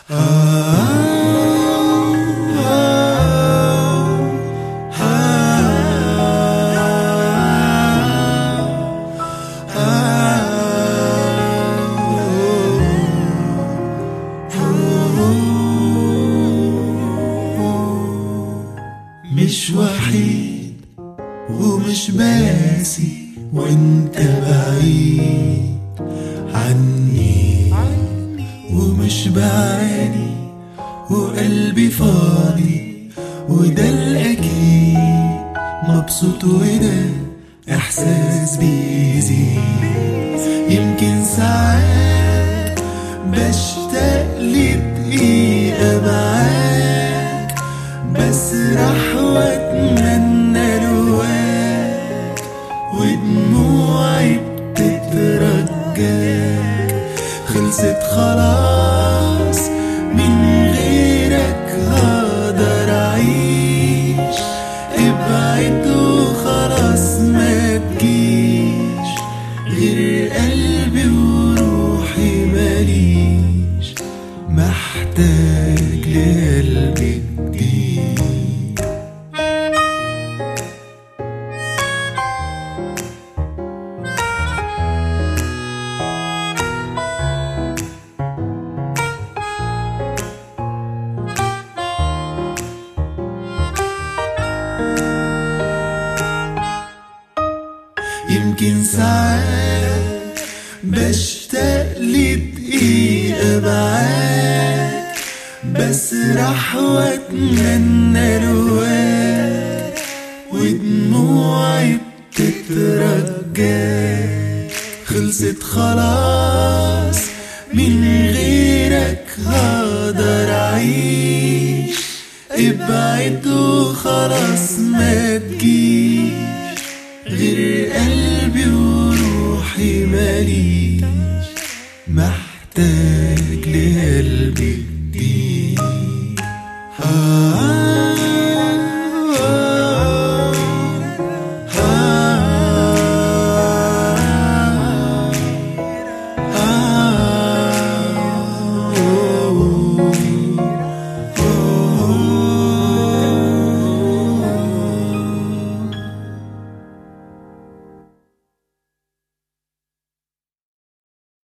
مش وحيد ومش باسي وانت بعيد عني، ومش بعاني وقلبي فاضي، وده الأكيد مبسوط، وده إحساس بيزيد. يمكن ساعات بشتاق لدقيقة معاك، بسرح واتمنى لواك، ودموعي بتترجاك. خلصت خلاص، من غيرك هقدر أعيش. ابعد وخلاص ما تجيش، غير قلبي وروحي ماليش، محتاج لقلبي جديد. يمكن ساعات بشتاق لدقيقة معاك، بسرح واتمنى لواك، ودموعي بتترجاك. خلصت خلاص، من غيرك هقدر أعيش. ابعد وخلاص ما تجيش، غير قلبي وروحي ماليش، محتاج